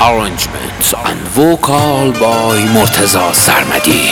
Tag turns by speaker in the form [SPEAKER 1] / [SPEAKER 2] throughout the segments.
[SPEAKER 1] arrangements and vocal by Murtaza Sarmadi.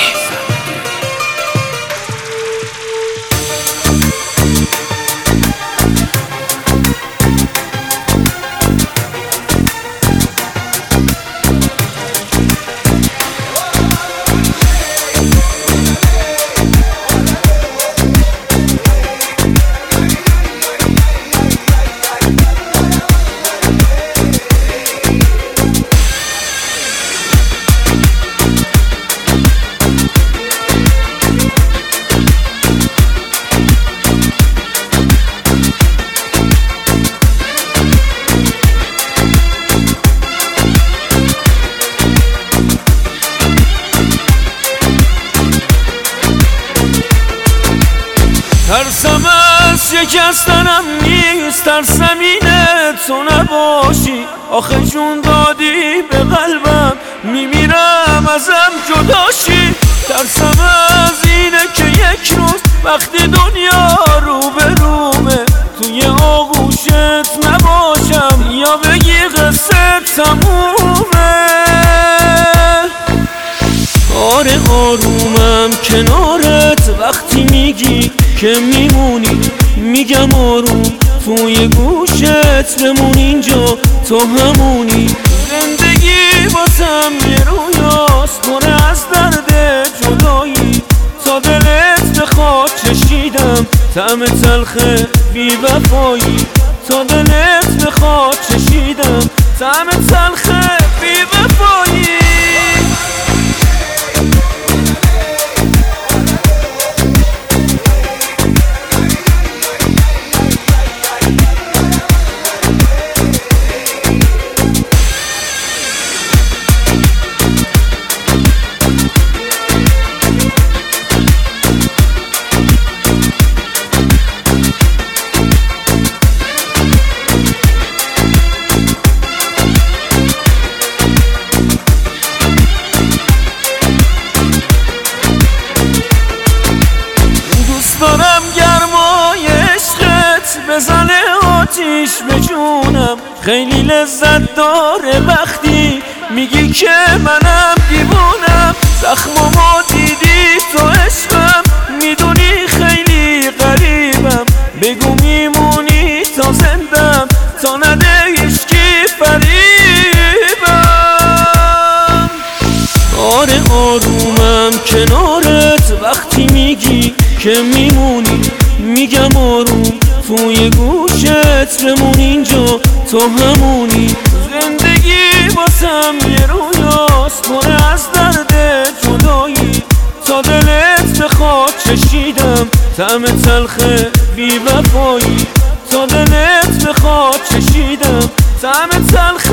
[SPEAKER 2] ترسم از شکستنم نیست، ترسم اینه تو نباشی. آخه جون دادی به قلبم، میمیرم ازم جداشی. ترسم از اینه که یک روز وقتی دنیا رو به رومه توی آغوشت نباشم، یا بگی قصه تمومه. آره آرومم کنارت وقتی میگی که میمونی، میگم آروم توی گوشت بمون، اینجا تو همونی. زندگی واسم یه رویاست پر از درد جدایی، تا دلت بخواد چشیدم طعم تلخ بی وفایی. تا دلت بخواد چشیدم طعم تلخ بی وفایی. دارم گرمای عشقت بزنه آتیش به جونم، خیلی لذت داره وقتی میگی که منم دیوونم. زخمامو دیدی تو عشقم، میدونی خیلی غریبم، بگو میمونی تا زندم تا نده هیچکی فریبم. آره آرومم کنارت وقتی میگی که میمونی، میگم آروم توی گوشت بمون، اینجا تو همونی. زندگی واسم یه رویاست پر از درد جدایی، تا دلت بخواد چشیدم طعم تلخ بی وفایی. تا دلت بخواد چشیدم طعم تلخ